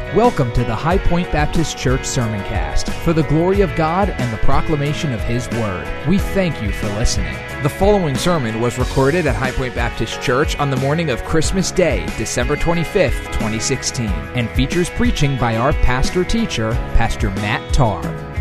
Welcome to the High Point Baptist Church Sermoncast, for the glory of God and the proclamation of His Word. We thank you for listening. The following sermon was recorded at High Point Baptist Church on the morning of Christmas Day, December 25th, 2016, and features preaching by our pastor-teacher, Pastor Matt Tarr.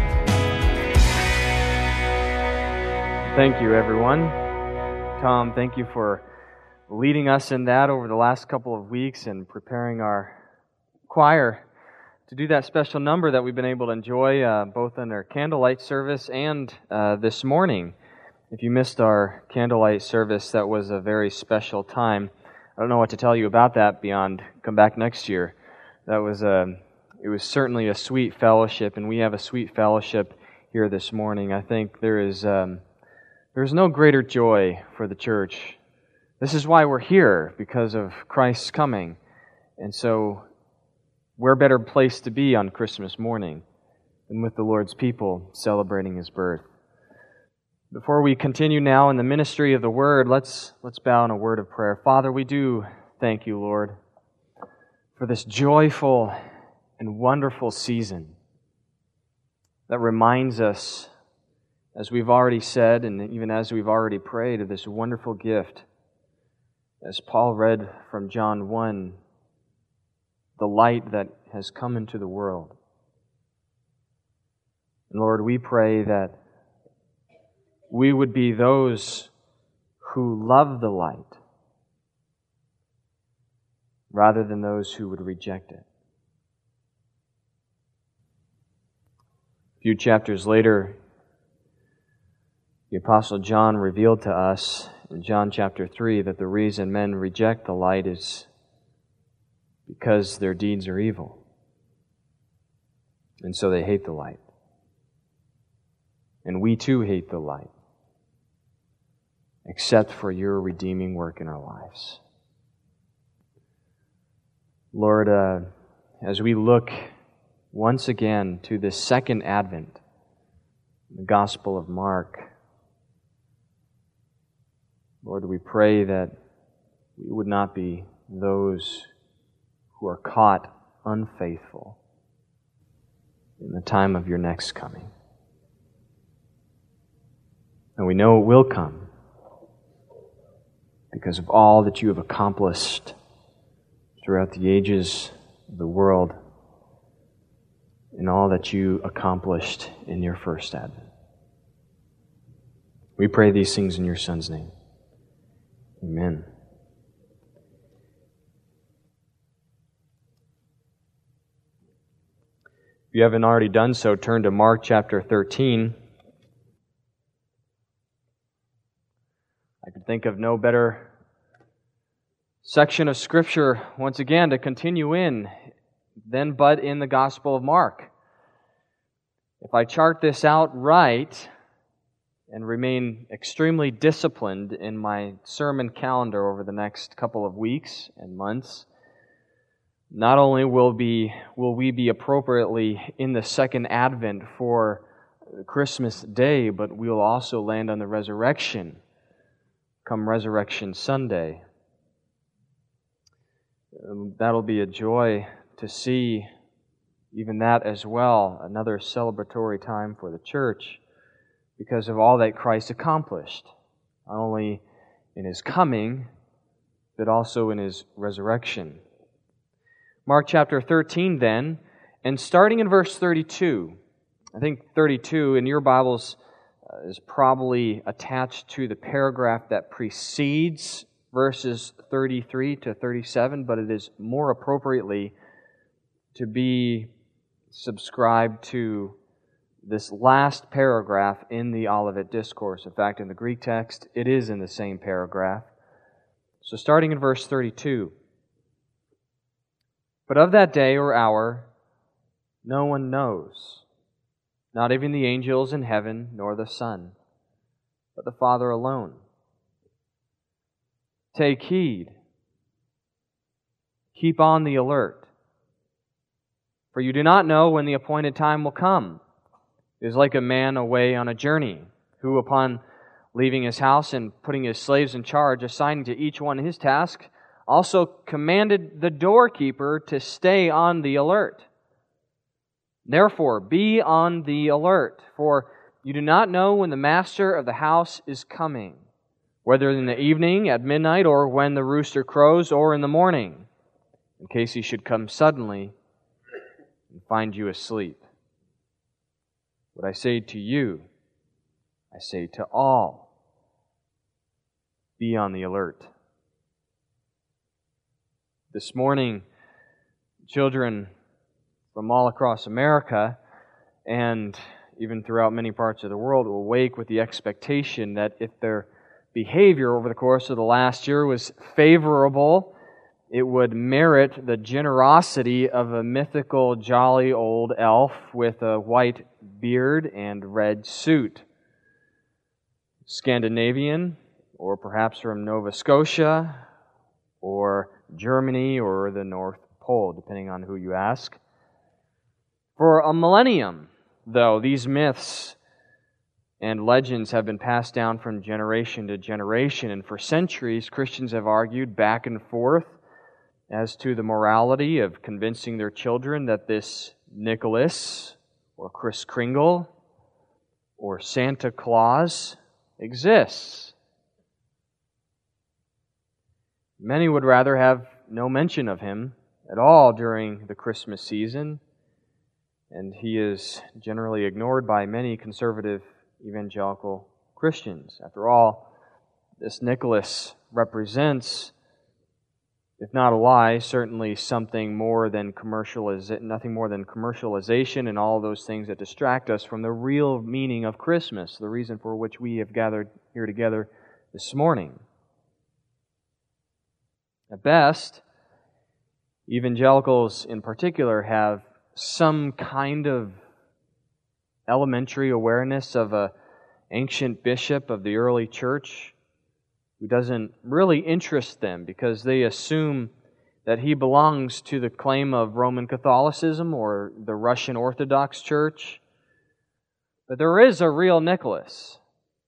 Thank you, everyone. Tom, thank you for leading us in that over the last couple of weeks and preparing our choir to do that special number that we've been able to enjoy both in our candlelight service and this morning. If you missed our candlelight service, that was a very special time. I don't know what to tell you about that beyond come back next year. It was certainly a sweet fellowship, and we have a sweet fellowship here this morning. I think there's no greater joy for the church. This is why we're here, because of Christ's coming. And so, where better place to be on Christmas morning than with the Lord's people celebrating His birth? Before we continue now in the ministry of the Word, let's bow in a word of prayer. Father, we do thank you, Lord, for this joyful and wonderful season that reminds us, as we've already said and even as we've already prayed, of this wonderful gift. As Paul read from John 1, the light that has come into the world. And Lord, we pray that we would be those who love the light rather than those who would reject it. A few chapters later, the Apostle John revealed to us in John chapter 3 that the reason men reject the light is because their deeds are evil. And so they hate the light. And we too hate the light, except for your redeeming work in our lives. Lord, as we look once again to this second Advent, the Gospel of Mark, Lord, we pray that we would not be those who are caught unfaithful in the time of your next coming. And we know it will come because of all that you have accomplished throughout the ages of the world and all that you accomplished in your first Advent. We pray these things in your Son's name. Amen. If you haven't already done so, turn to Mark chapter 13. I could think of no better section of Scripture, once again, to continue in but in the Gospel of Mark. If I chart this out right and remain extremely disciplined in my sermon calendar over the next couple of weeks and months, not only will we be appropriately in the second Advent for Christmas Day, but we will also land on the resurrection come Resurrection Sunday. That'll be a joy to see even that as well, another celebratory time for the church because of all that Christ accomplished, not only in His coming, but also in His resurrection. Mark chapter 13 then, and starting in verse 32. I think 32 in your Bibles is probably attached to the paragraph that precedes verses 33 to 37, but it is more appropriately to be subscribed to this last paragraph in the Olivet Discourse. In fact, in the Greek text, it is in the same paragraph. So starting in verse 32. But of that day or hour, no one knows, not even the angels in heaven, nor the Son, but the Father alone. Take heed. Keep on the alert. For you do not know when the appointed time will come. It is like a man away on a journey, who upon leaving his house and putting his slaves in charge, assigning to each one his task, also commanded the doorkeeper to stay on the alert. Therefore, be on the alert, for you do not know when the master of the house is coming, whether in the evening, at midnight, or when the rooster crows, or in the morning, in case he should come suddenly and find you asleep. What I say to you, I say to all, be on the alert. This morning, children from all across America and even throughout many parts of the world will wake with the expectation that if their behavior over the course of the last year was favorable, it would merit the generosity of a mythical jolly old elf with a white beard and red suit. Scandinavian, or perhaps from Nova Scotia, or Germany, or the North Pole, depending on who you ask. For a millennium, though, these myths and legends have been passed down from generation to generation, and for centuries, Christians have argued back and forth as to the morality of convincing their children that this Nicholas, or Kris Kringle, or Santa Claus exists. Many would rather have no mention of him at all during the Christmas season, and he is generally ignored by many conservative evangelical Christians. After all, this Nicholas represents, if not a lie, certainly something more than nothing more than commercialization and all those things that distract us from the real meaning of Christmas, the reason for which we have gathered here together this morning. At best, evangelicals in particular have some kind of elementary awareness of an ancient bishop of the early church who doesn't really interest them because they assume that he belongs to the claim of Roman Catholicism or the Russian Orthodox Church. But there is a real Nicholas.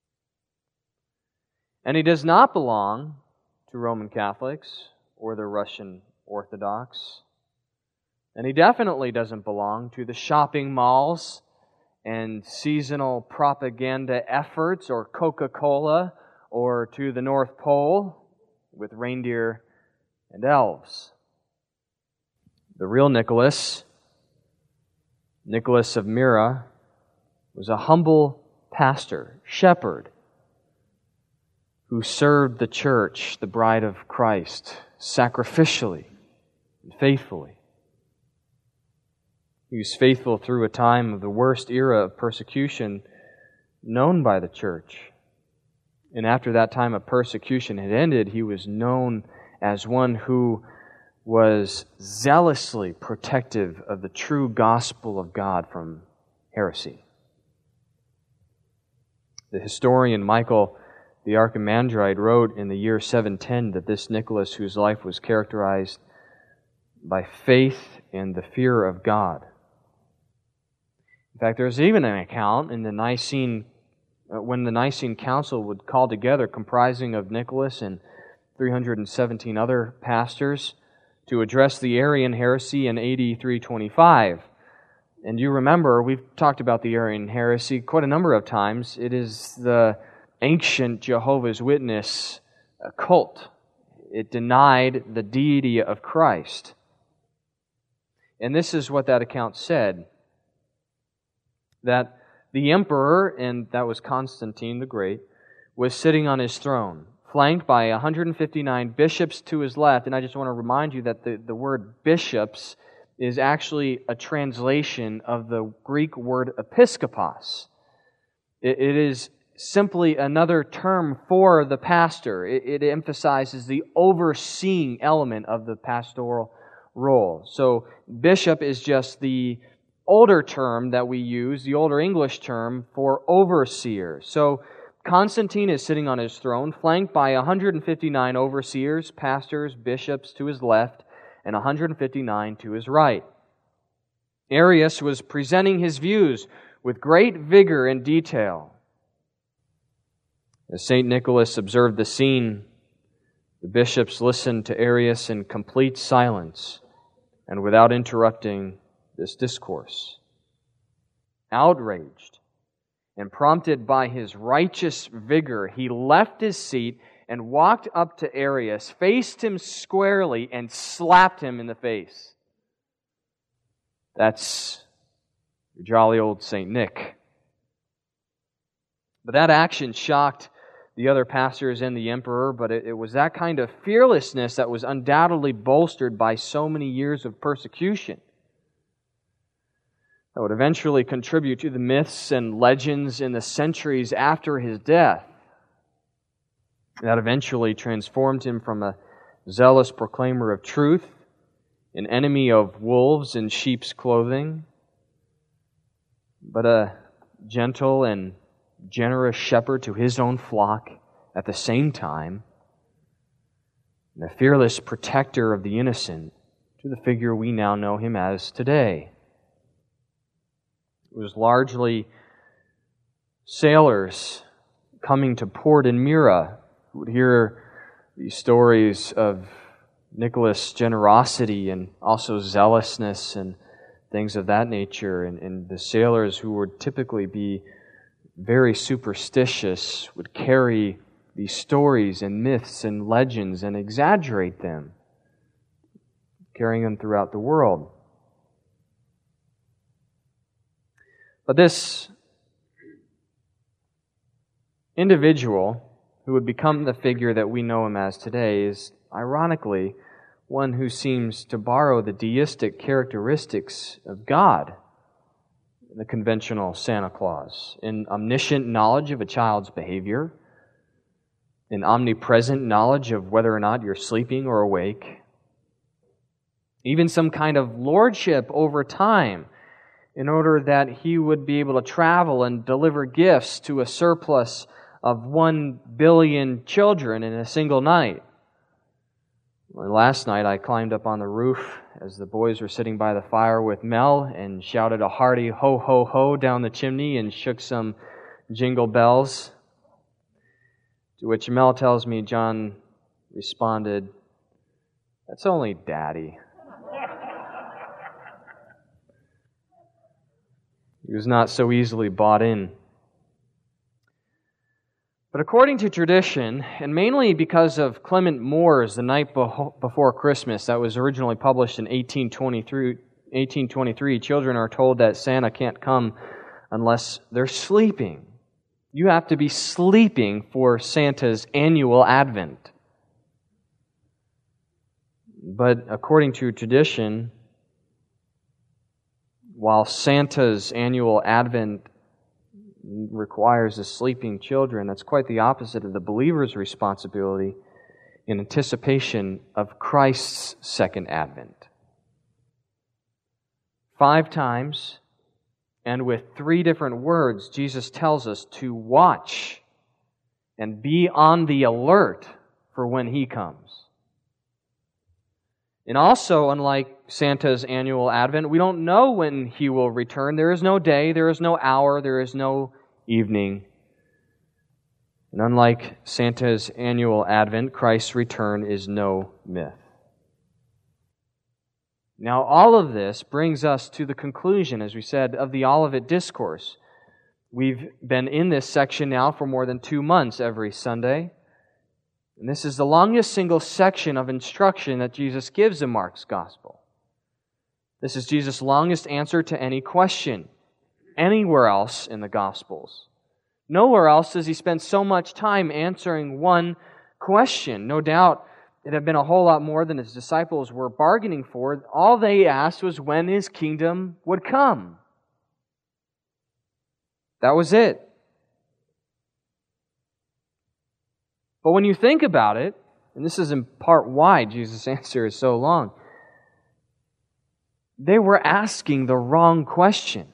And he does not belong to Roman Catholics or the Russian Orthodox. And he definitely doesn't belong to the shopping malls and seasonal propaganda efforts or Coca-Cola or to the North Pole with reindeer and elves. The real Nicholas, Nicholas of Myra, was a humble pastor, shepherd, who served the church, the bride of Christ, sacrificially and faithfully. He was faithful through a time of the worst era of persecution known by the church. And after that time of persecution had ended, he was known as one who was zealously protective of the true gospel of God from heresy. The historian Michael the Archimandrite wrote in the year 710 that this Nicholas, whose life was characterized by faith and the fear of God. In fact, there's even an account in the Nicene, when the Nicene Council would call together, comprising of Nicholas and 317 other pastors, to address the Arian heresy in AD 325. And you remember, we've talked about the Arian heresy quite a number of times. It is the ancient Jehovah's Witness cult. It denied the deity of Christ. And this is what that account said, that the emperor, and that was Constantine the Great, was sitting on his throne, flanked by 159 bishops to his left. And I just want to remind you that the word bishops is actually a translation of the Greek word episkopos. It is simply another term for the pastor. It emphasizes the overseeing element of the pastoral role. So bishop is just the older term that we use, the older English term for overseer. So Constantine is sitting on his throne, flanked by 159 overseers, pastors, bishops to his left, and 159 to his right. Arius was presenting his views with great vigor and detail. As St. Nicholas observed the scene The bishops listened to Arius in complete silence and without interrupting this discourse. Outraged and prompted by his righteous vigor, he left his seat and walked up to Arius, faced him squarely, and slapped him in the face. That's jolly old St. Nick. But that action shocked the other pastors and the emperor, but it was that kind of fearlessness that was undoubtedly bolstered by so many years of persecution that would eventually contribute to the myths and legends in the centuries after his death. That eventually transformed him from a zealous proclaimer of truth, an enemy of wolves in sheep's clothing, but a gentle and generous shepherd to his own flock at the same time, and a fearless protector of the innocent to the figure we now know him as today. It was largely sailors coming to port in Myra who would hear these stories of Nicholas' generosity and also zealousness and things of that nature, and the sailors who would typically be very superstitious would carry these stories and myths and legends and exaggerate them, carrying them throughout the world. But this individual who would become the figure that we know him as today is, ironically, one who seems to borrow the deistic characteristics of God, the conventional Santa Claus, in omniscient knowledge of a child's behavior, in omnipresent knowledge of whether or not you're sleeping or awake, even some kind of lordship over time, in order that he would be able to travel and deliver gifts to a surplus of 1 billion children in a single night. Last night I climbed up on the roof as the boys were sitting by the fire with Mel and shouted a hearty ho ho ho down the chimney and shook some jingle bells. To which Mel tells me John responded, "That's only Daddy." He was not so easily bought in. But according to tradition, and mainly because of Clement Moore's The Night Before Christmas that was originally published in 1823, children are told that Santa can't come unless they're sleeping. You have to be sleeping for Santa's annual advent. But according to tradition, while Santa's annual advent requires the sleeping children, that's quite the opposite of the believer's responsibility in anticipation of Christ's second advent. 5 times, and with 3 different words, Jesus tells us to watch and be on the alert for when He comes. And also, unlike Santa's annual advent, we don't know when He will return. There is no day, there is no hour, there is no evening. And unlike Santa's annual advent, Christ's return is no myth. Now, all of this brings us to the conclusion, as we said, of the Olivet Discourse. We've been in this section now for more than 2 months every Sunday. And this is the longest single section of instruction that Jesus gives in Mark's Gospel. This is Jesus' longest answer to any question anywhere else in the Gospels. Nowhere else does He spend so much time answering one question. No doubt it had been a whole lot more than His disciples were bargaining for. All they asked was when His kingdom would come. That was it. But when you think about it, and this is in part why Jesus' answer is so long, they were asking the wrong question.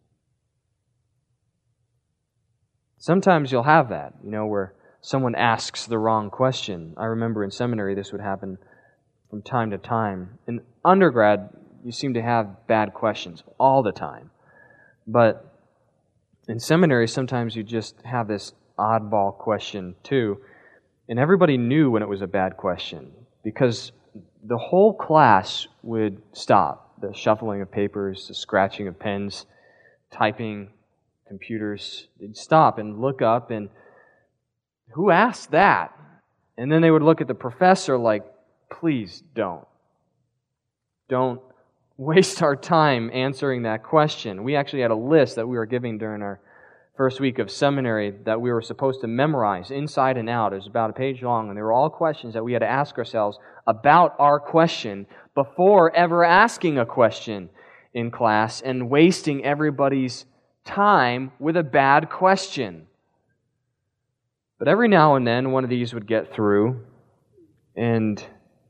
Sometimes you'll have that, where someone asks the wrong question. I remember in seminary this would happen from time to time. In undergrad, you seem to have bad questions all the time. But in seminary, sometimes you just have this oddball question too. And everybody knew when it was a bad question because the whole class would stop. The shuffling of papers, the scratching of pens, typing, computers. They'd stop and look up and, who asked that? And then they would look at the professor like, please don't. Don't waste our time answering that question. We actually had a list that we were giving during our first week of seminary that we were supposed to memorize inside and out. It was about a page long, and they were all questions that we had to ask ourselves about our question before ever asking a question in class and wasting everybody's time with a bad question. But every now and then, one of these would get through, and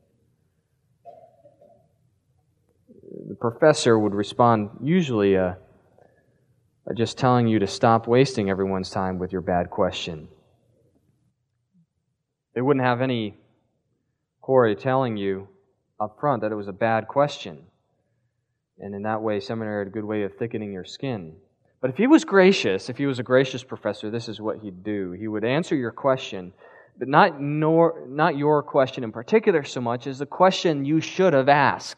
the professor would respond, usually by just telling you to stop wasting everyone's time with your bad question. They wouldn't have any quarry telling you up front that it was a bad question. And in that way, seminary had a good way of thickening your skin. But if he was gracious, if he was a gracious professor, this is what he'd do. He would answer your question, but not your question in particular so much as the question you should have asked.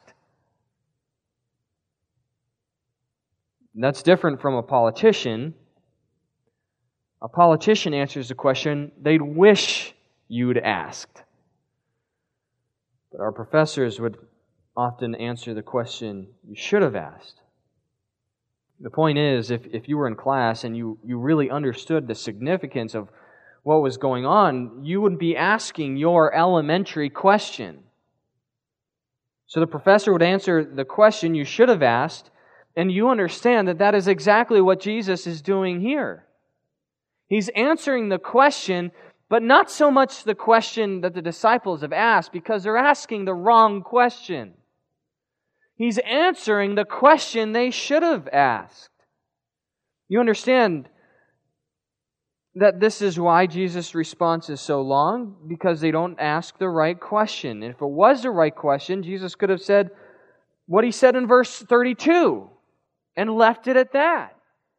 And that's different from a politician. A politician answers a question they'd wish you'd asked. But our professors would often answer the question you should have asked. The point is, if you were in class and you really understood the significance of what was going on, you would be asking your elementary question. So the professor would answer the question you should have asked, and you understand that that is exactly what Jesus is doing here. He's answering the question, but not so much the question that the disciples have asked, because they're asking the wrong question. He's answering the question they should have asked. You understand that this is why Jesus' response is so long, because they don't ask the right question. And if it was the right question, Jesus could have said what He said in verse 32 and left it at that.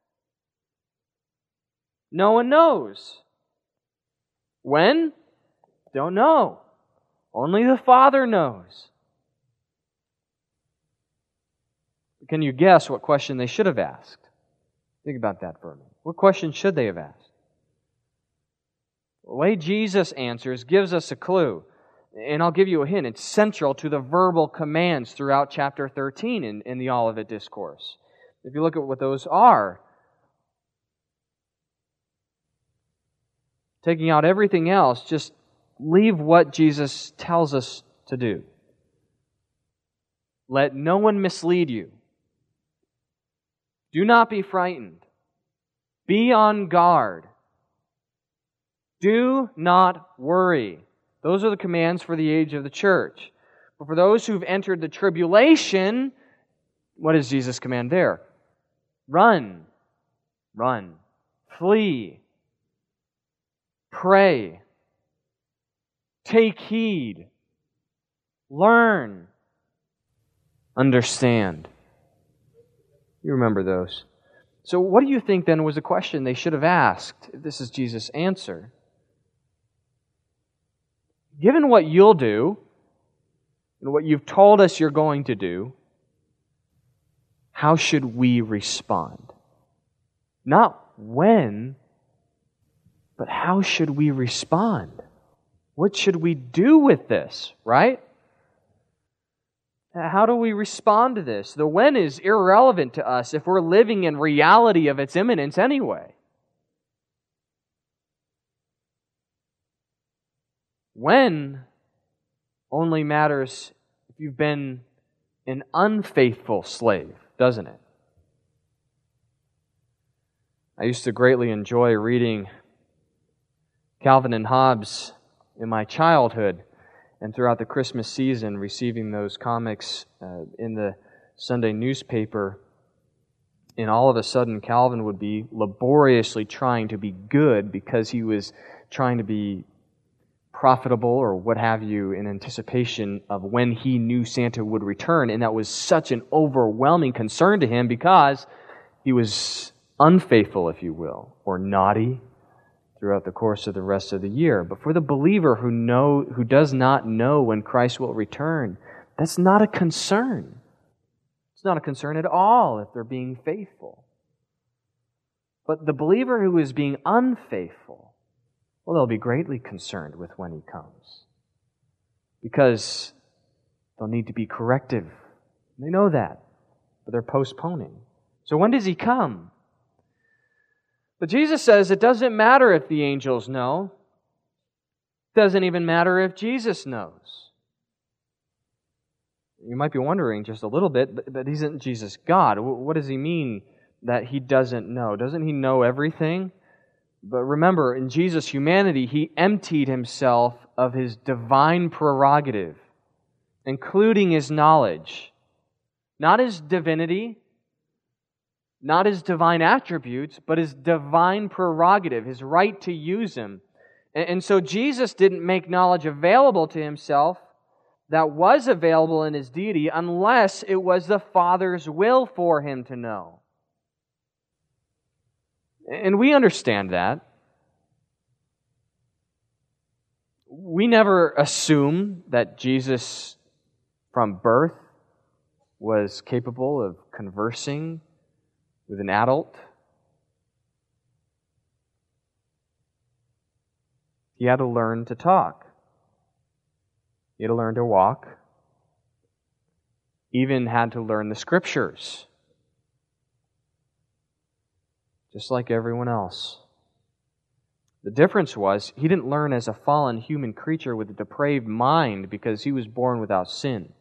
No one knows. When? Don't know. Only the Father knows. Can you guess what question they should have asked? Think about that for a minute. What question should they have asked? The way Jesus answers gives us a clue. And I'll give you a hint. It's central to the verbal commands throughout chapter 13 in the Olivet Discourse. If you look at what those are, taking out everything else, just leave what Jesus tells us to do. Let no one mislead you. Do not be frightened. Be on guard. Do not worry. Those are the commands for the age of the church. But for those who've entered the tribulation, what does Jesus command there? Run. Run. Flee. Pray. Take heed. Learn. Understand. You remember those. So what do you think then was the question they should have asked if this is Jesus' answer? Given what you'll do and what you've told us you're going to do, how should we respond? Not when, but how should we respond? What should we do with this, right? How do we respond to this? The when is irrelevant to us if we're living in reality of its imminence anyway. When only matters if you've been an unfaithful slave, doesn't it? I used to greatly enjoy reading Calvin and Hobbes in my childhood, and throughout the Christmas season, receiving those comics in the Sunday newspaper. And all of a sudden, Calvin would be laboriously trying to be good because he was trying to be profitable or what have you in anticipation of when he knew Santa would return. And that was such an overwhelming concern to him because he was unfaithful, if you will, or naughty throughout the course of the rest of the year. But for the believer who does not know when Christ will return, that's not a concern. It's not a concern at all if they're being faithful. But the believer who is being unfaithful, well, they'll be greatly concerned with when He comes. Because they'll need to be corrective. They know that, but they're postponing. So when does He come? But Jesus says it doesn't matter if the angels know. It doesn't even matter if Jesus knows. You might be wondering just a little bit, but isn't Jesus God? What does He mean that He doesn't know? Doesn't He know everything? But remember, in Jesus' humanity, He emptied Himself of His divine prerogative, including His knowledge. Not His divinity, not His divine attributes, but His divine prerogative, His right to use Him. And so Jesus didn't make knowledge available to Himself that was available in His deity unless it was the Father's will for Him to know. And we understand that. We never assume that Jesus from birth was capable of conversing with an adult. He had to learn to talk. He had to learn to walk. Even had to learn the Scriptures. Just like everyone else. The difference was, He didn't learn as a fallen human creature with a depraved mind because He was born without sin.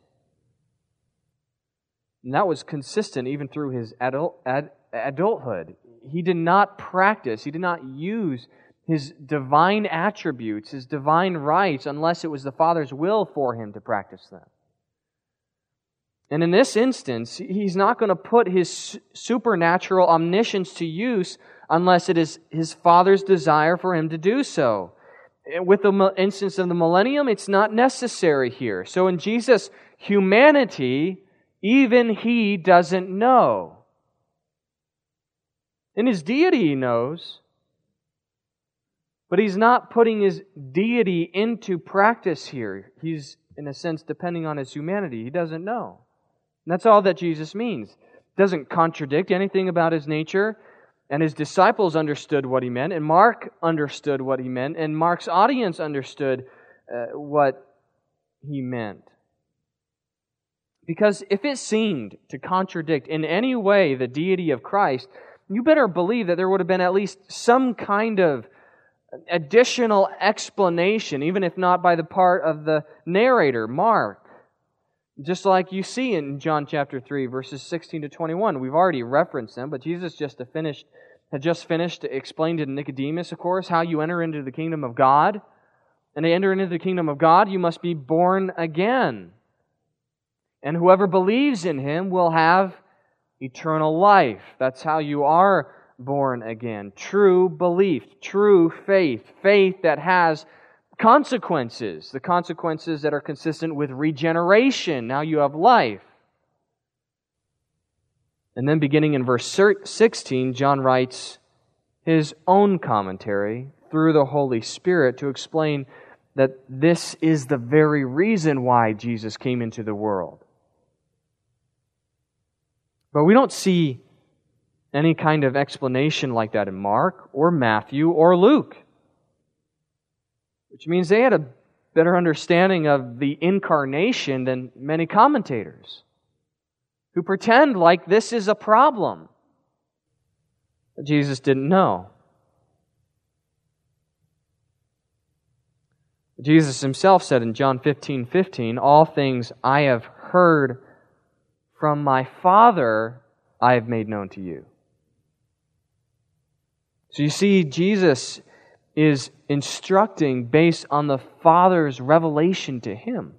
And that was consistent even through His adulthood. He did not practice, He did not use His divine attributes, His divine rights, unless it was the Father's will for Him to practice them. And in this instance, He's not going to put His supernatural omniscience to use unless it is His Father's desire for Him to do so. With the instance of the millennium, it's not necessary here. So in Jesus' humanity, even He doesn't know. In His deity, He knows. But He's not putting His deity into practice here. He's, in a sense, depending on His humanity. He doesn't know. And that's all that Jesus means. It doesn't contradict anything about His nature. And His disciples understood what He meant. And Mark understood what He meant. And Mark's audience understood what He meant. Because if it seemed to contradict in any way the deity of Christ, you better believe that there would have been at least some kind of additional explanation, even if not by the part of the narrator, Mark. Just like you see in John chapter 3, verses 16 to 21. We've already referenced them, but Jesus had just finished to explain to Nicodemus, of course, how you enter into the kingdom of God. And to enter into the kingdom of God, you must be born again. And whoever believes in Him will have eternal life. That's how you are born again. True belief, true faith, faith that has consequences, the consequences that are consistent with regeneration. Now you have life. And then beginning in verse 16, John writes his own commentary through the Holy Spirit to explain that this is the very reason why Jesus came into the world. But we don't see any kind of explanation like that in Mark or Matthew or Luke. Which means they had a better understanding of the incarnation than many commentators who pretend like this is a problem that Jesus didn't know. Jesus Himself said in John 15:15, "All things I have heard from my Father I have made known to you." So you see, Jesus is instructing based on the Father's revelation to Him.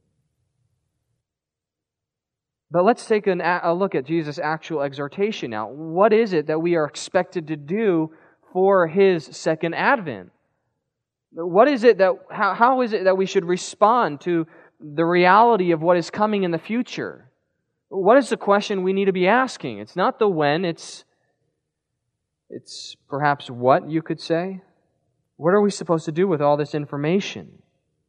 But let's take a look at Jesus' actual exhortation now. What is it that we are expected to do for His second advent? What is it that, how is it that we should respond to the reality of what is coming in the future? What is the question we need to be asking? It's not the when, it's perhaps what, you could say. What are we supposed to do with all this information?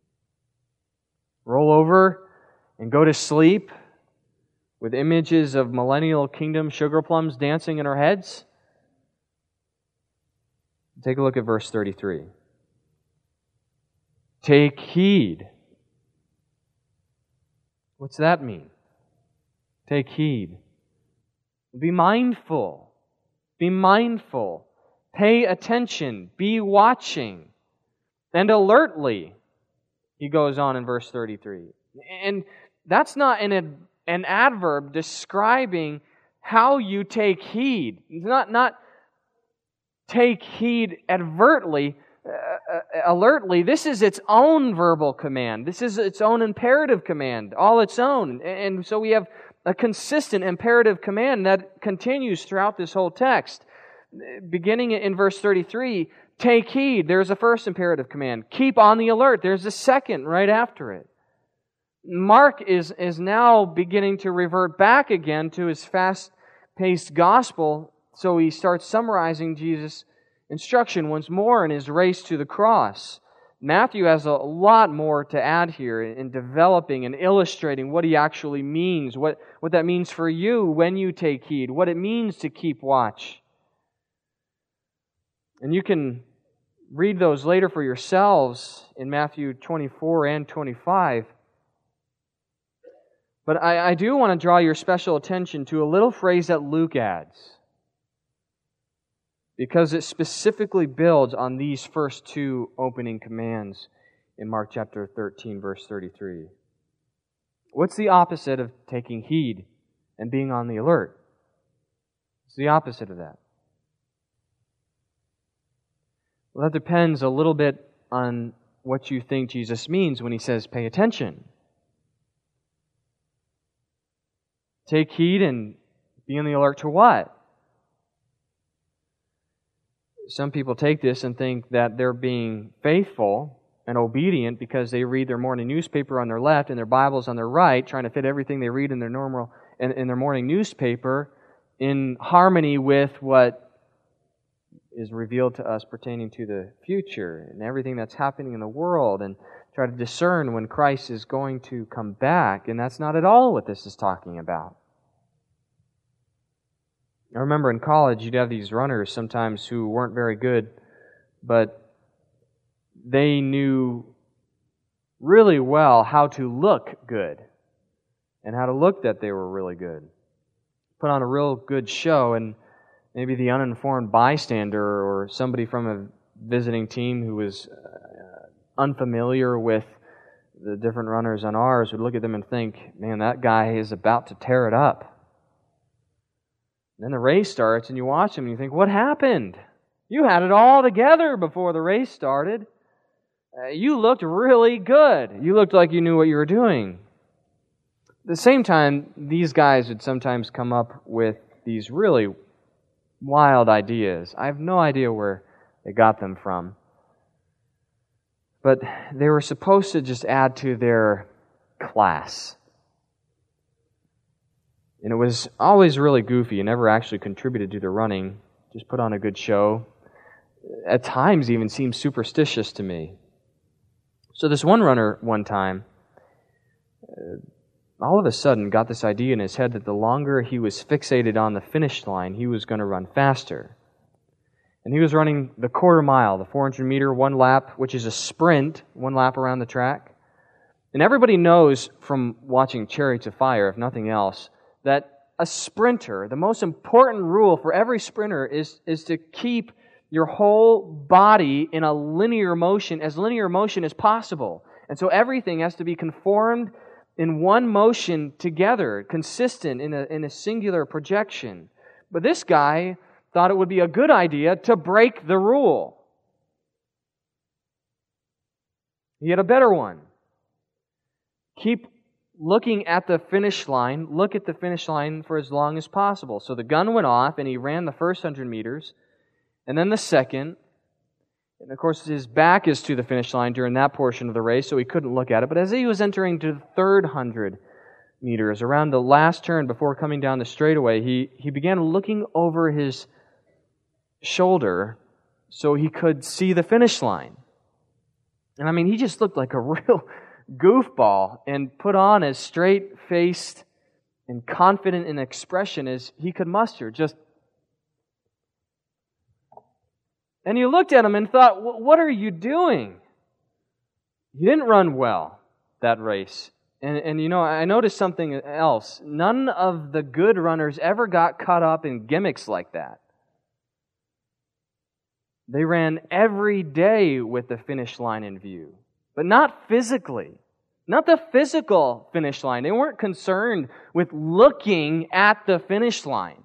Roll over and go to sleep with images of millennial kingdom sugar plums dancing in our heads? Take a look at verse 33. Take heed. What's that mean? Take heed. Be mindful. Be mindful. Pay attention. Be watching. And alertly, he goes on in verse 33. And that's not an adverb describing how you take heed. It's not take heed alertly. This is its own verbal command. This is its own imperative command, all its own. And so we have a consistent imperative command that continues throughout this whole text. Beginning in verse 33, take heed. There's a first imperative command. Keep on the alert. There's a second right after it. Mark is now beginning to revert back again to his fast-paced gospel, so he starts summarizing Jesus' instruction once more in his race to the cross. Matthew has a lot more to add here in developing and illustrating what he actually means, what that means for you when you take heed, what it means to keep watch. And you can read those later for yourselves in Matthew 24 and 25. But I do want to draw your special attention to a little phrase that Luke adds, because it specifically builds on these first two opening commands in Mark chapter 13, verse 33. What's the opposite of taking heed and being on the alert? It's the opposite of that. Well, that depends a little bit on what you think Jesus means when he says pay attention. Take heed and be on the alert to what? Some people take this and think that they're being faithful and obedient because they read their morning newspaper on their left and their Bibles on their right, trying to fit everything they read in their their morning newspaper in harmony with what is revealed to us pertaining to the future and everything that's happening in the world, and try to discern when Christ is going to come back. And that's not at all what this is talking about. I remember in college you'd have these runners sometimes who weren't very good, but they knew really well how to look good and how to look that they were really good. Put on a real good show, and maybe the uninformed bystander or somebody from a visiting team who was unfamiliar with the different runners on ours would look at them and think, man, that guy is about to tear it up. Then the race starts and you watch him and you think, what happened? You had it all together before the race started. You looked really good. You looked like you knew what you were doing. At the same time, these guys would sometimes come up with these really wild ideas. I have no idea where they got them from. But they were supposed to just add to their class. And it was always really goofy and never actually contributed to the running. Just put on a good show. At times even seemed superstitious to me. So this one runner one time, all of a sudden got this idea in his head that the longer he was fixated on the finish line, he was going to run faster. And he was running the quarter mile, the 400 meter, one lap, which is a sprint, one lap around the track. And everybody knows from watching Chariots of Fire, if nothing else, that a sprinter, the most important rule for every sprinter is to keep your whole body in a linear motion as possible. And so everything has to be conformed in one motion together, consistent in a singular projection. But this guy thought it would be a good idea to break the rule. He had a better one. Keep looking at the finish line. Look at the finish line for as long as possible. So the gun went off and he ran the first 100 meters and then the second. And of course his back is to the finish line during that portion of the race, so he couldn't look at it. But as he was entering to the third 100 meters, around the last turn before coming down the straightaway, he began looking over his shoulder so he could see the finish line. And I mean, he just looked like a real goofball and put on as straight-faced and confident in expression as he could muster. And you looked at him and thought, what are you doing? He didn't run well that race. And you know, I noticed something else. None of the good runners ever got caught up in gimmicks like that. They ran every day with the finish line in view, but not physically. Not the physical finish line. They weren't concerned with looking at the finish line.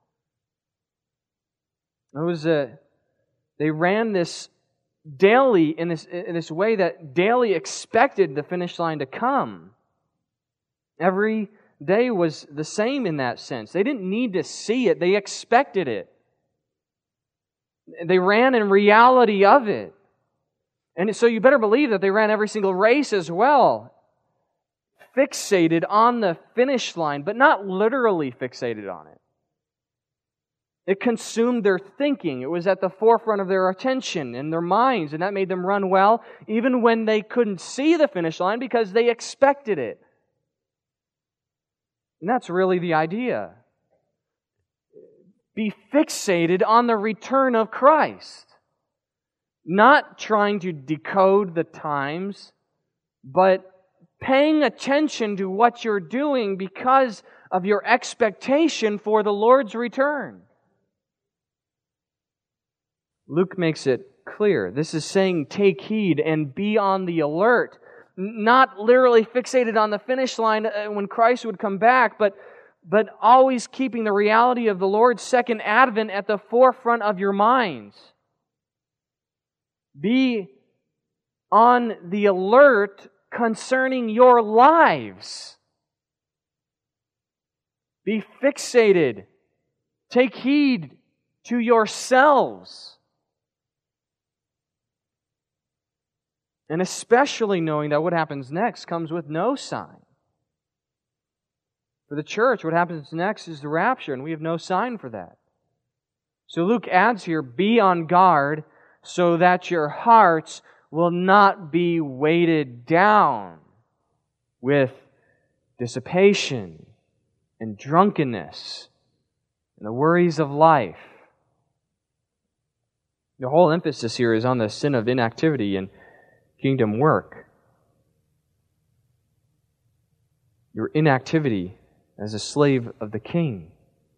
They ran this daily in this way that daily expected the finish line to come. Every day was the same in that sense. They didn't need to see it. They expected it. They ran in reality of it. And so you better believe that they ran every single race as well. Fixated on the finish line, but not literally fixated on it. It consumed their thinking. It was at the forefront of their attention and their minds, and that made them run well, even when they couldn't see the finish line because they expected it. And that's really the idea. Be fixated on the return of Christ. Not trying to decode the times, but paying attention to what you're doing because of your expectation for the Lord's return. Luke makes it clear. This is saying take heed and be on the alert. Not literally fixated on the finish line when Christ would come back, but always keeping the reality of the Lord's second advent at the forefront of your minds. Be on the alert concerning your lives. Be fixated. Take heed to yourselves. And especially knowing that what happens next comes with no sign. For the church, what happens next is the rapture, and we have no sign for that. So Luke adds here, be on guard so that your hearts will not be weighted down with dissipation and drunkenness and the worries of life. The whole emphasis here is on the sin of inactivity and kingdom work. Your inactivity as a slave of the King.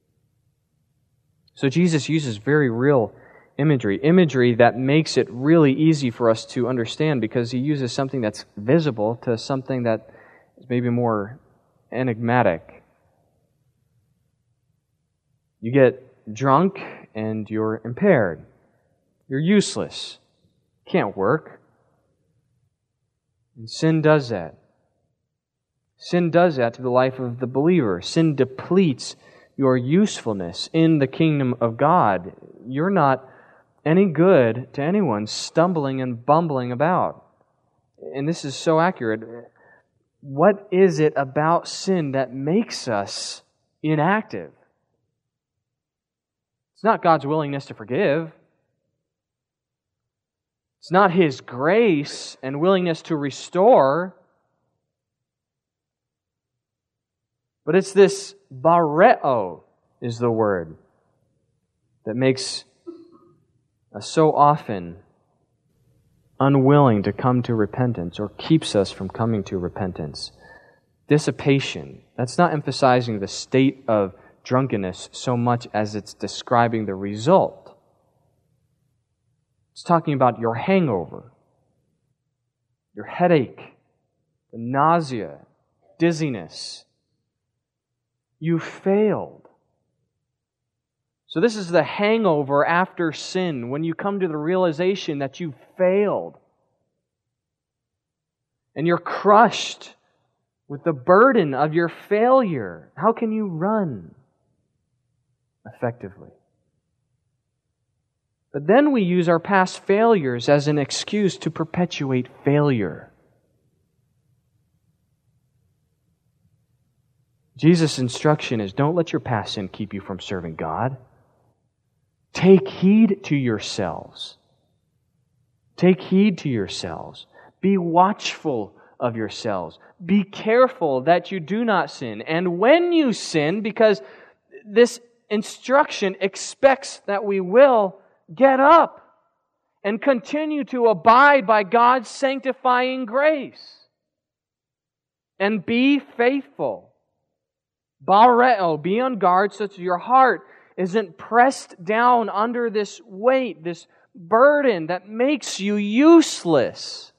So Jesus uses very real imagery that makes it really easy for us to understand because He uses something that's visible to something that is maybe more enigmatic. You get drunk and you're impaired. You're useless. Can't work. And sin does that. Sin does that to the life of the believer. Sin depletes your usefulness in the kingdom of God. You're not any good to anyone stumbling and bumbling about. And this is so accurate. What is it about sin that makes us inactive? It's not God's willingness to forgive. It's not His grace and willingness to restore. But it's this bareo is the word that makes us so often unwilling to come to repentance or keeps us from coming to repentance. Dissipation. That's not emphasizing the state of drunkenness so much as it's describing the result. It's talking about your hangover, your headache, the nausea, dizziness. You failed. So this is the hangover after sin, when you come to the realization that you failed. And you're crushed with the burden of your failure. How can you run effectively? But then we use our past failures as an excuse to perpetuate failure. Jesus' instruction is don't let your past sin keep you from serving God. Take heed to yourselves. Take heed to yourselves. Be watchful of yourselves. Be careful that you do not sin. And when you sin, because this instruction expects that we will, get up and continue to abide by God's sanctifying grace. And be faithful. Bareo, be on guard so that your heart isn't pressed down under this weight, this burden that makes you useless.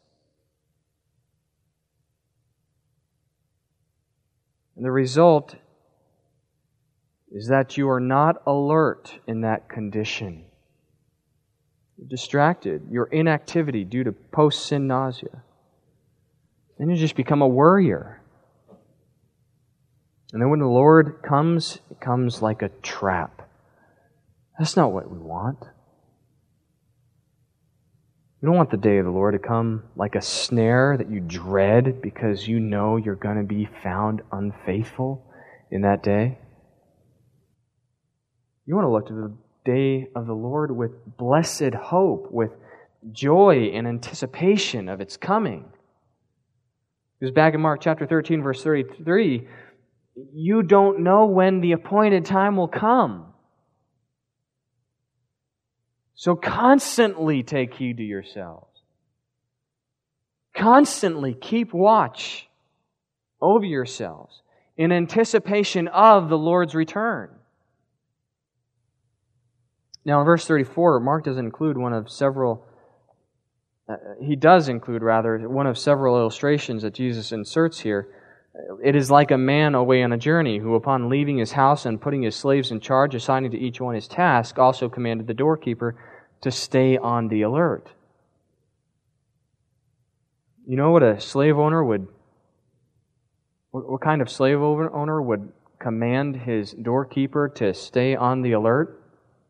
And the result is that you are not alert in that condition. You're distracted. Your inactivity due to post-sin nausea. Then you just become a worrier. And then when the Lord comes, it comes like a trap. That's not what we want. You don't want the day of the Lord to come like a snare that you dread because you know you're going to be found unfaithful in that day. You want to look to the day of the Lord with blessed hope, with joy and anticipation of its coming. Because back in Mark chapter 13, verse 33, you don't know when the appointed time will come. So constantly take heed to yourselves. Constantly keep watch over yourselves in anticipation of the Lord's return. Now in verse 34, Mark doesn't include one of several, he does include rather one of several illustrations that Jesus inserts here. It is like a man away on a journey who upon leaving his house and putting his slaves in charge, assigning to each one his task, also commanded the doorkeeper to stay on the alert. You know what a slave owner would, what kind of slave owner would command his doorkeeper to stay on the alert?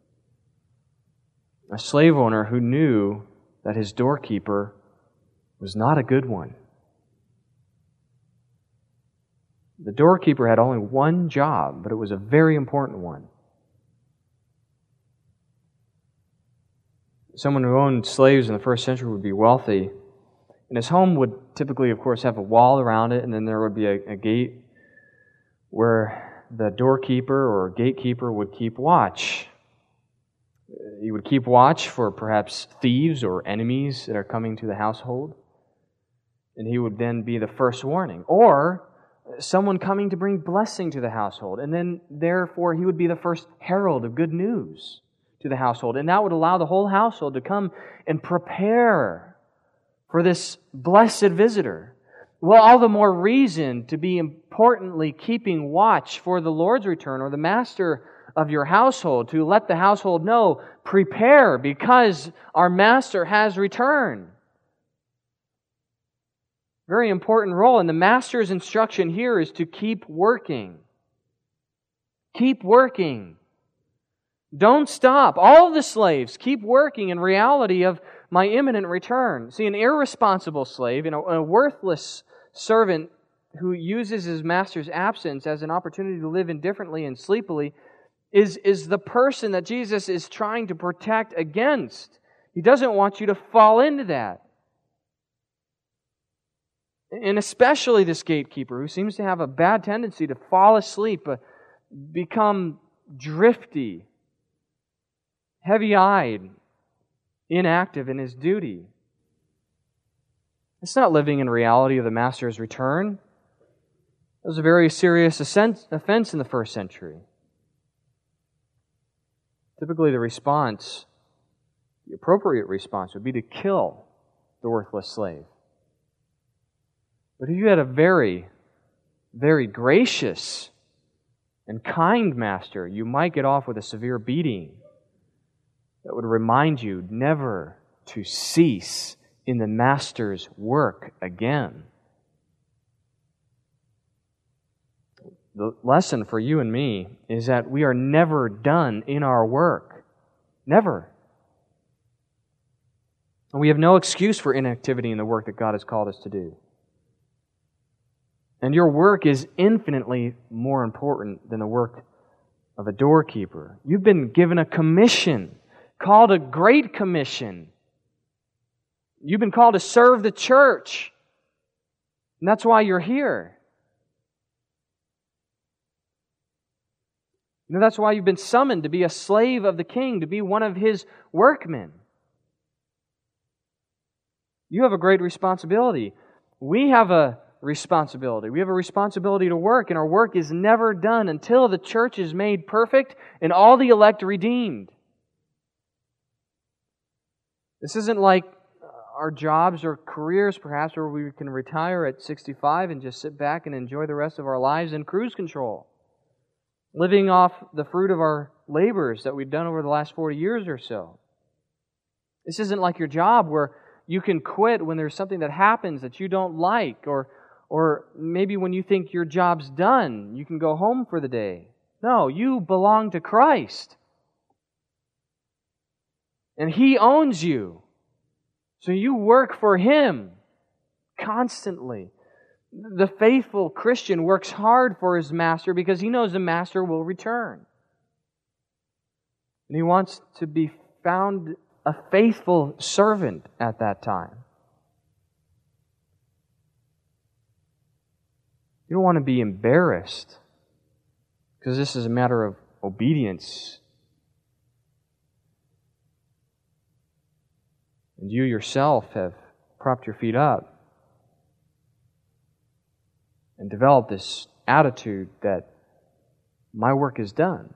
A slave owner who knew that his doorkeeper was not a good one. The doorkeeper had only one job, but it was a very important one. Someone who owned slaves in the first century would be wealthy, and his home would typically, of course, have a wall around it, and then there would be a gate where the doorkeeper or gatekeeper would keep watch. He would keep watch for perhaps thieves or enemies that are coming to the household, and he would then be the first warning. Or someone coming to bring blessing to the household, and then therefore he would be the first herald of good news to the household. And that would allow the whole household to come and prepare for this blessed visitor. Well, all the more reason to be importantly keeping watch for the Lord's return or the master of your household, to let the household know, prepare because our master has returned. Very important role. And the master's instruction here is to keep working. Keep working. Don't stop. All the slaves keep working in reality of my imminent return. See, an irresponsible slave, a worthless servant who uses his master's absence as an opportunity to live indifferently and sleepily is the person that Jesus is trying to protect against. He doesn't want you to fall into that. And especially this gatekeeper who seems to have a bad tendency to fall asleep, become drifty, heavy-eyed, inactive in his duty. It's not living in reality of the master's return. It was a very serious offense in the first century. Typically the response, the appropriate response would be to kill the worthless slave. But if you had a very, very gracious and kind master, you might get off with a severe beating that would remind you never to cease in the master's work again. The lesson for you and me is that we are never done in our work. Never. And we have no excuse for inactivity in the work that God has called us to do. And your work is infinitely more important than the work of a doorkeeper. You've been given a commission called a great commission. You've been called to serve the church. And that's why you're here. That's why you've been summoned to be a slave of the King, to be one of His workmen. You have a great responsibility. We have a responsibility. We have a responsibility to work, and our work is never done until the church is made perfect and all the elect redeemed. This isn't like our jobs or careers, perhaps, where we can retire at 65 and just sit back and enjoy the rest of our lives in cruise control, living off the fruit of our labors that we've done over the last 40 years or so. This isn't like your job where you can quit when there's something that happens that you don't like, or maybe when you think your job's done, you can go home for the day. No, you belong to Christ. And He owns you. So you work for Him constantly. The faithful Christian works hard for his master because he knows the master will return. And he wants to be found a faithful servant at that time. You don't want to be embarrassed because this is a matter of obedience. And you yourself have propped your feet up and developed this attitude that my work is done.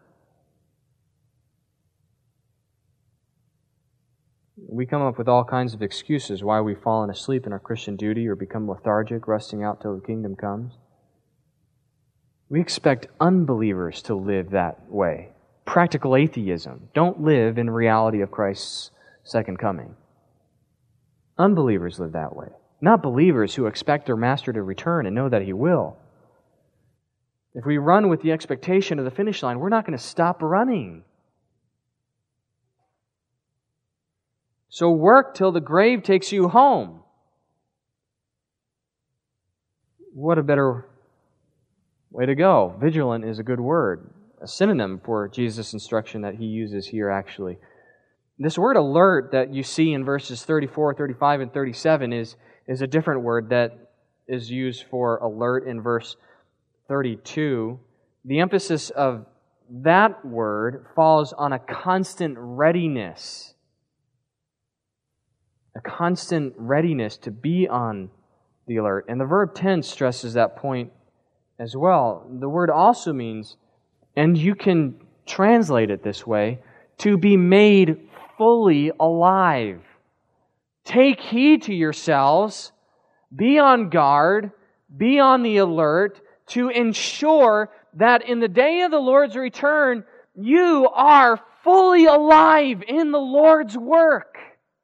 We come up with all kinds of excuses why we've fallen asleep in our Christian duty or become lethargic, resting out till the kingdom comes. We expect unbelievers to live that way. Practical atheism. Don't live in reality of Christ's second coming. Unbelievers live that way. Not believers who expect their master to return and know that He will. If we run with the expectation of the finish line, we're not going to stop running. So work till the grave takes you home. What a better way to go. Vigilant is a good word, a synonym for Jesus' instruction that He uses here actually. This word alert that you see in verses 34, 35, and 37 is a different word that is used for alert in verse 32. The emphasis of that word falls on a constant readiness. A constant readiness to be on the alert. And the verb tense stresses that point as well. The word also means, and you can translate it this way, to be made fully alive. Take heed to yourselves, be on guard, be on the alert to ensure that in the day of the Lord's return, you are fully alive in the Lord's work.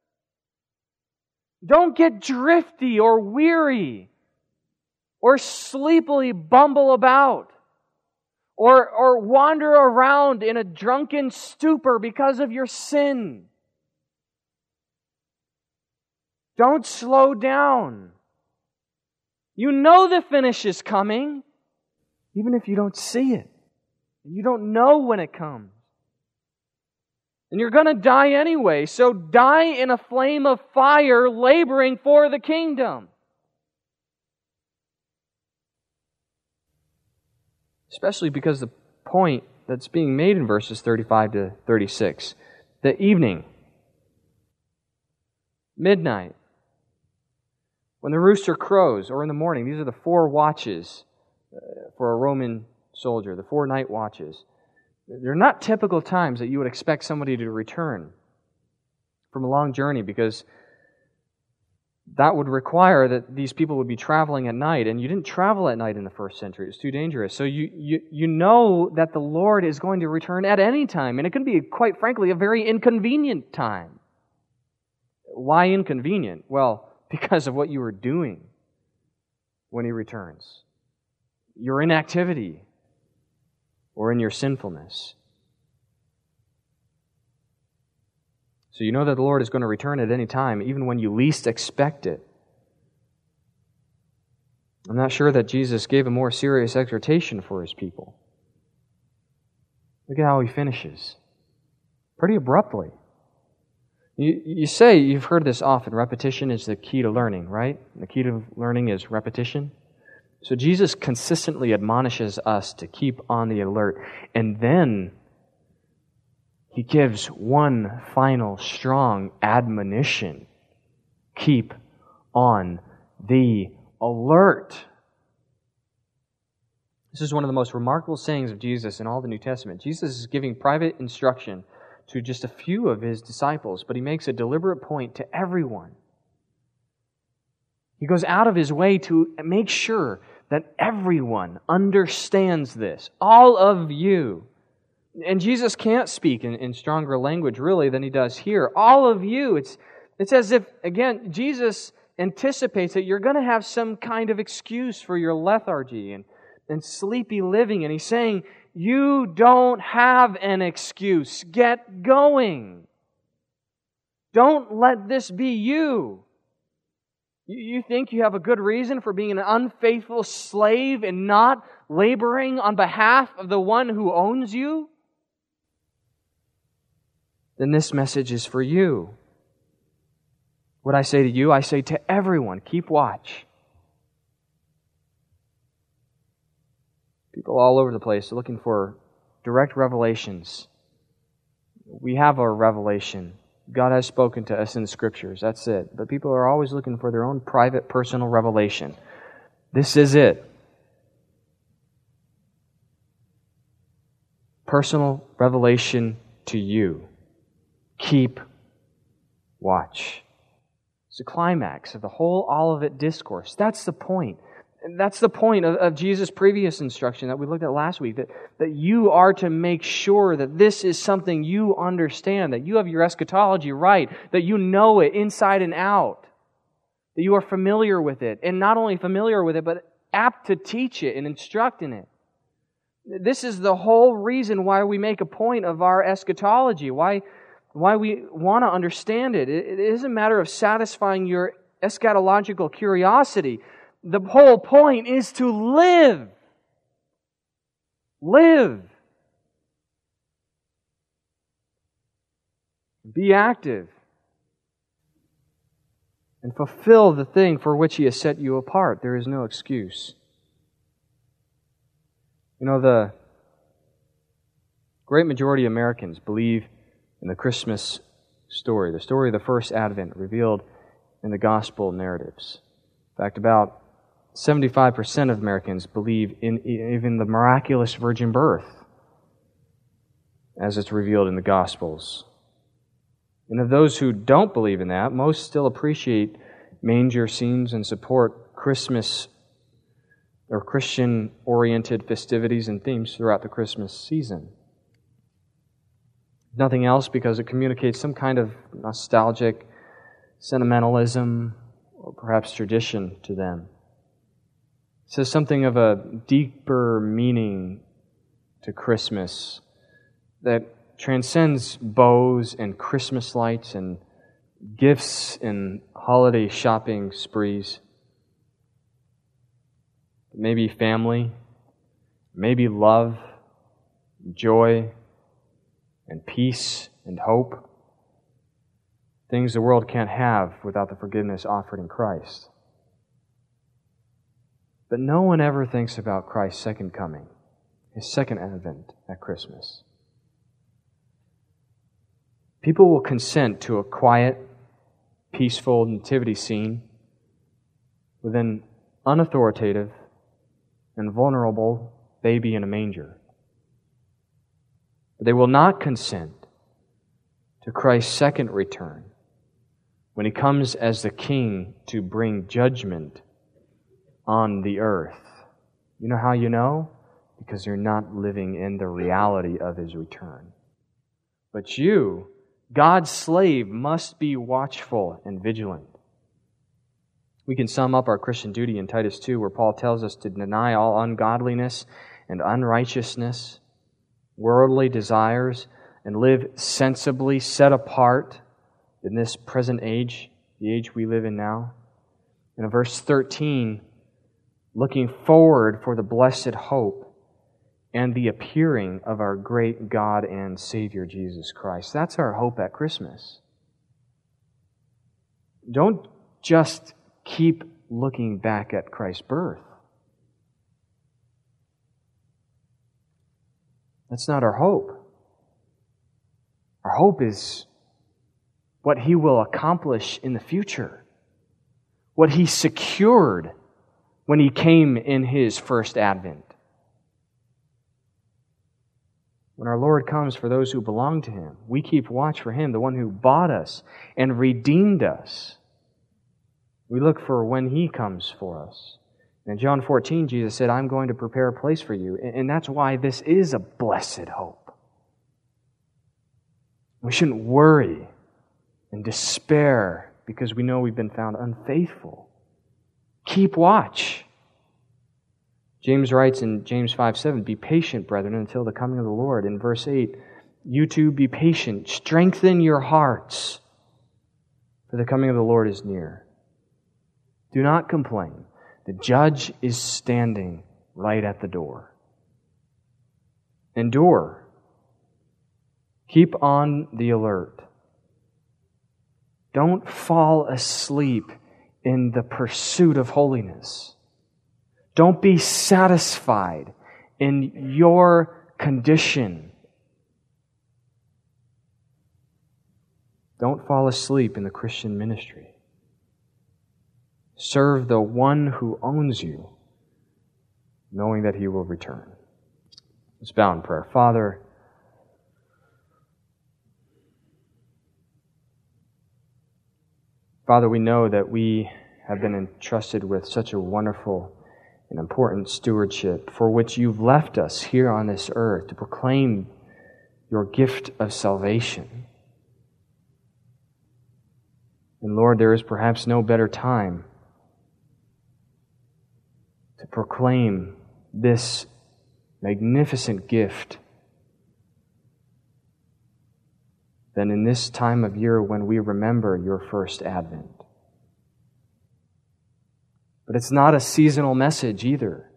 Don't get drifty or weary or sleepily bumble about or wander around in a drunken stupor because of your sin. Don't slow down. You know the finish is coming, even if you don't see it. You don't know when it comes. And you're going to die anyway, so die in a flame of fire laboring for the kingdom. Especially because the point that's being made in verses 35 to 36, the evening, midnight, when the rooster crows, or in the morning, these are the 4 watches for a Roman soldier, the 4 night watches. They're not typical times that you would expect somebody to return from a long journey, because that would require that these people would be traveling at night, and you didn't travel at night in the first century. It was too dangerous. So you know that the Lord is going to return at any time, and it could be, quite frankly, a very inconvenient time. Why inconvenient? Well, because of what you were doing when He returns. Your inactivity or in your sinfulness. So you know that the Lord is going to return at any time, even when you least expect it. I'm not sure that Jesus gave a more serious exhortation for His people. Look at how He finishes. Pretty abruptly. You say, you've heard this often, repetition is the key to learning, right? The key to learning is repetition. So Jesus consistently admonishes us to keep on the alert. And then He gives one final strong admonition. Keep on the alert. This is one of the most remarkable sayings of Jesus in all the New Testament. Jesus is giving private instruction to just a few of His disciples, but He makes a deliberate point to everyone. He goes out of His way to make sure that everyone understands this. All of you. And Jesus can't speak in stronger language, really, than He does here. All of you. It's as if, again, Jesus anticipates that you're going to have some kind of excuse for your lethargy and sleepy living. And He's saying, you don't have an excuse. Get going. Don't let this be you. You think you have a good reason for being an unfaithful slave and not laboring on behalf of the one who owns you? Then this message is for you. What I say to you, I say to everyone. Keep watch. People all over the place are looking for direct revelations. We have our revelation. God has spoken to us in the Scriptures. That's it. But people are always looking for their own private, personal revelation. This is it. Personal revelation to you. Keep watch. It's the climax of the whole Olivet Discourse. That's the point. And that's the point of Jesus' previous instruction that we looked at last week, that you are to make sure that this is something you understand, that you have your eschatology right, that you know it inside and out, that you are familiar with it, and not only familiar with it, but apt to teach it and instruct in it. This is the whole reason why we make a point of our eschatology, why we want to understand it. It isn't a matter of satisfying your eschatological curiosity. The whole point is to live. Live. Be active. And fulfill the thing for which He has set you apart. There is no excuse. You know, the great majority of Americans believe in the Christmas story, the story of the first Advent revealed in the Gospel narratives. In fact, about 75% of Americans believe in even the miraculous virgin birth as it's revealed in the Gospels. And of those who don't believe in that, most still appreciate manger scenes and support Christmas or Christian-oriented festivities and themes throughout the Christmas season. Nothing else because it communicates some kind of nostalgic sentimentalism or perhaps tradition to them. It says something of a deeper meaning to Christmas that transcends bows and Christmas lights and gifts and holiday shopping sprees. Maybe family, maybe love, joy, and peace and hope. Things the world can't have without the forgiveness offered in Christ. But no one ever thinks about Christ's second coming, His second advent at Christmas. People will consent to a quiet, peaceful nativity scene with an unauthoritative and vulnerable baby in a manger. But they will not consent to Christ's second return when He comes as the King to bring judgment on the earth. You know how you know? Because you're not living in the reality of His return. But you, God's slave, must be watchful and vigilant. We can sum up our Christian duty in Titus 2, where Paul tells us to deny all ungodliness and unrighteousness, worldly desires, and live sensibly, set apart in this present age, the age we live in now. And in verse 13, looking forward for the blessed hope and the appearing of our great God and Savior, Jesus Christ. That's our hope at Christmas. Don't just keep looking back at Christ's birth. That's not our hope. Our hope is what He will accomplish in the future, what He secured when He came in His first advent. When our Lord comes for those who belong to Him, we keep watch for Him, the one who bought us and redeemed us. We look for when He comes for us. In John 14, Jesus said, I'm going to prepare a place for you. And that's why this is a blessed hope. We shouldn't worry and despair because we know we've been found unfaithful. Keep watch. James writes in James 5:7, be patient, brethren, until the coming of the Lord. In verse 8, you too be patient. Strengthen your hearts, for the coming of the Lord is near. Do not complain. The judge is standing right at the door. Endure. Keep on the alert. Don't fall asleep in the pursuit of holiness. Don't be satisfied in your condition. Don't fall asleep in the Christian ministry. Serve the one who owns you, knowing that He will return. Let's bow in prayer. Father, we know that we have been entrusted with such a wonderful and important stewardship for which You've left us here on this earth to proclaim Your gift of salvation. And Lord, there is perhaps no better time to proclaim this magnificent gift than in this time of year when we remember Your first advent. But it's not a seasonal message either.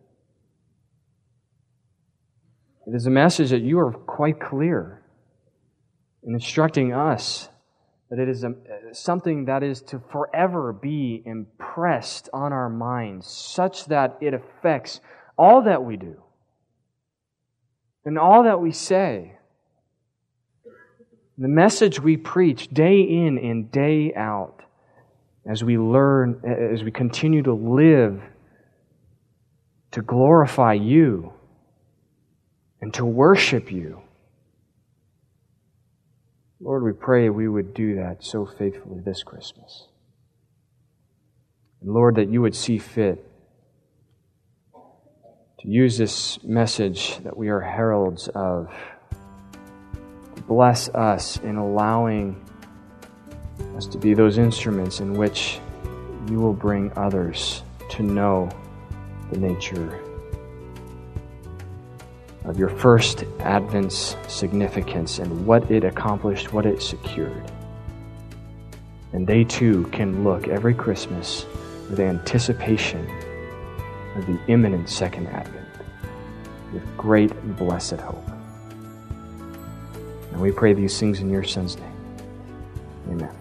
It is a message that You are quite clear in instructing us that it is something that is to forever be impressed on our minds, such that it affects all that we do and all that we say. The message we preach day in and day out, as we learn, as we continue to live to glorify You and to worship You. Lord, we pray we would do that so faithfully this Christmas. And Lord, that You would see fit to use this message that we are heralds of to bless us in allowing us to be those instruments in which You will bring others to know the nature of Your first Advent's significance and what it accomplished, what it secured. And they too can look every Christmas with anticipation of the imminent second Advent with great and blessed hope. And we pray these things in Your Son's name. Amen.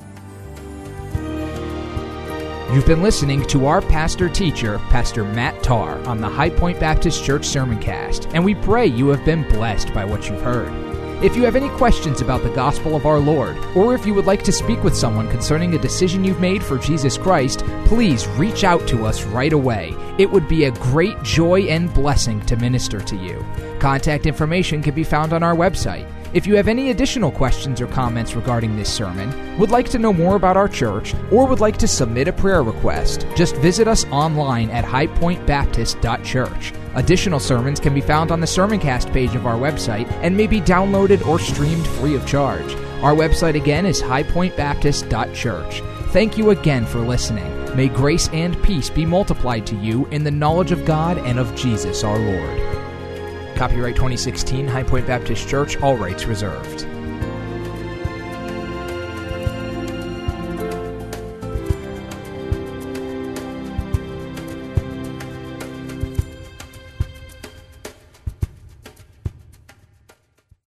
You've been listening to our pastor-teacher, Pastor Matt Tarr, on the High Point Baptist Church Sermoncast, and we pray you have been blessed by what you've heard. If you have any questions about the gospel of our Lord, or if you would like to speak with someone concerning a decision you've made for Jesus Christ, please reach out to us right away. It would be a great joy and blessing to minister to you. Contact information can be found on our website. If you have any additional questions or comments regarding this sermon, would like to know more about our church, or would like to submit a prayer request, just visit us online at highpointbaptist.church. Additional sermons can be found on the Sermoncast page of our website and may be downloaded or streamed free of charge. Our website again is highpointbaptist.church. Thank you again for listening. May grace and peace be multiplied to you in the knowledge of God and of Jesus our Lord. Copyright 2016, High Point Baptist Church, all rights reserved.